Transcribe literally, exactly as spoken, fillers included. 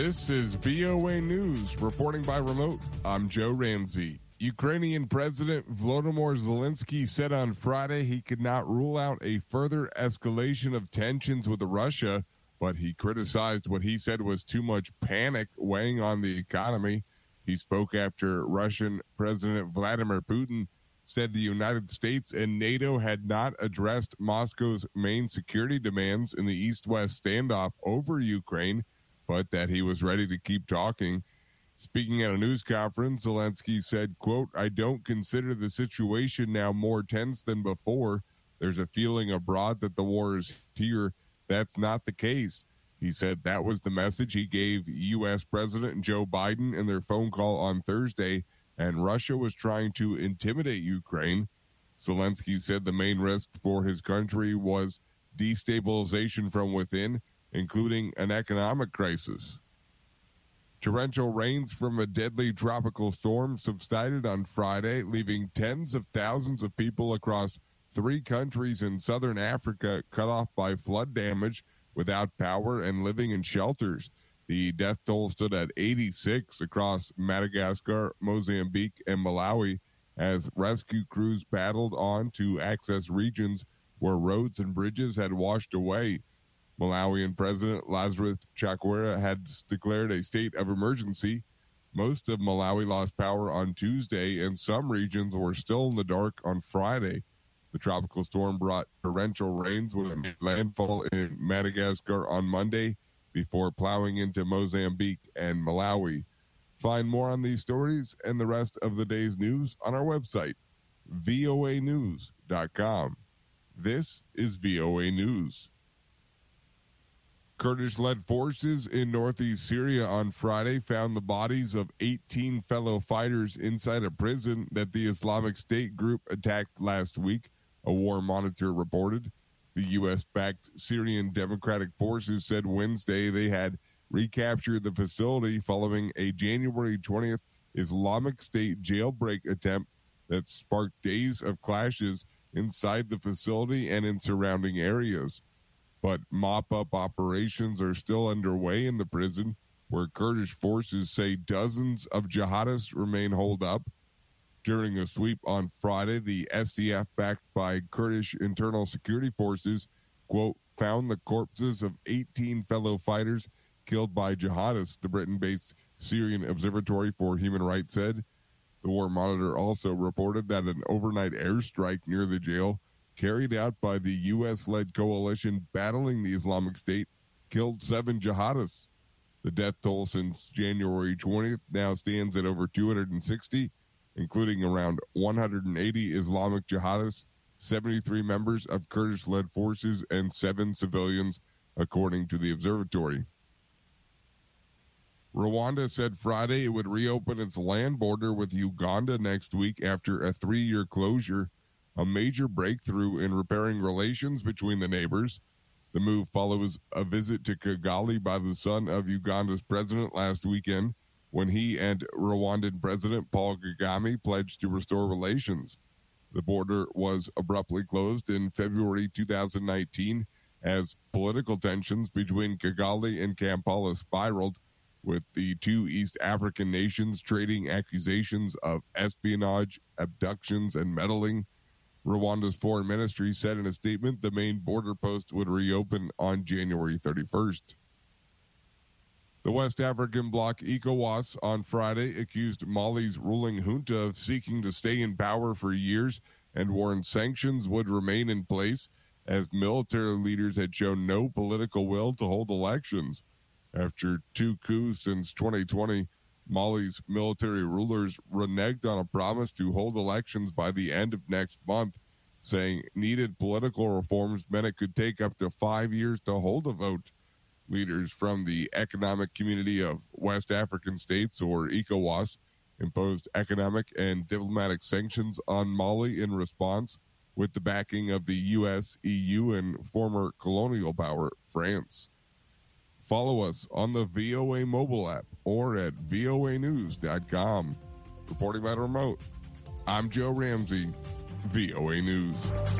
This is V O A News, reporting by remote. I'm Joe Ramsey. Ukrainian President Volodymyr Zelensky said on Friday he could not rule out a further escalation of tensions with Russia, but he criticized what he said was too much panic weighing on the economy. He spoke after Russian President Vladimir Putin said the United States and NATO had not addressed Moscow's main security demands in the East-West standoff over Ukraine, but that he was ready to keep talking. Speaking at a news conference, Zelensky said, quote, "I don't consider the situation now more tense than before. There's a feeling abroad that the war is here. That's not the case." He said that was the message he gave U S President Joe Biden in their phone call on Thursday, and Russia was trying to intimidate Ukraine. Zelensky said the main risk for his country was destabilization from within, including an economic crisis. Torrential rains from a deadly tropical storm subsided on Friday, leaving tens of thousands of people across three countries in southern Africa cut off by flood damage, without power and living in shelters. The death toll stood at eighty-six across Madagascar, Mozambique, and Malawi as rescue crews battled on to access regions where roads and bridges had washed away. Malawian President Lazarus Chakwera had declared a state of emergency. Most of Malawi lost power on Tuesday, and some regions were still in the dark on Friday. The tropical storm brought torrential rains when it made landfall in Madagascar on Monday before plowing into Mozambique and Malawi. Find more on these stories and the rest of the day's news on our website, V O A news dot com. This is V O A News. Kurdish-led forces in northeast Syria on Friday found the bodies of eighteen fellow fighters inside a prison that the Islamic State group attacked last week, a war monitor reported. The U S-backed Syrian Democratic Forces said Wednesday they had recaptured the facility following a January twentieth Islamic State jailbreak attempt that sparked days of clashes inside the facility and in surrounding areas. But mop-up operations are still underway in the prison, where Kurdish forces say dozens of jihadists remain holed up. During a sweep on Friday, the S D F, backed by Kurdish internal security forces, quote, found the corpses of eighteen fellow fighters killed by jihadists, the Britain-based Syrian Observatory for Human Rights said. The War Monitor also reported that an overnight airstrike near the jail, carried out by the U S-led coalition battling the Islamic State, killed seven jihadists. The death toll since January twentieth now stands at over two hundred sixty, including around one hundred eighty Islamic jihadists, seventy-three members of Kurdish-led forces, and seven civilians, according to the observatory. Rwanda said Friday it would reopen its land border with Uganda next week after a three-year closure, a major breakthrough in repairing relations between the neighbors. The move follows a visit to Kigali by the son of Uganda's president last weekend, when he and Rwandan President Paul Kagame pledged to restore relations. The border was abruptly closed in February two thousand nineteen as political tensions between Kigali and Kampala spiraled, with the two East African nations trading accusations of espionage, abductions, and meddling. Rwanda's foreign ministry said in a statement the main border post would reopen on January thirty-first. The West African bloc ECOWAS on Friday accused Mali's ruling junta of seeking to stay in power for years and warned sanctions would remain in place as military leaders had shown no political will to hold elections. After two coups since twenty twenty, Mali's military rulers reneged on a promise to hold elections by the end of next month, saying needed political reforms meant it could take up to five years to hold a vote. Leaders from the Economic Community of West African States, or ECOWAS, imposed economic and diplomatic sanctions on Mali in response, with the backing of the U S, E U, and former colonial power, France. Follow us on the V O A mobile app or at V O A news dot com. Reporting by remote, I'm Joe Ramsey, V O A News.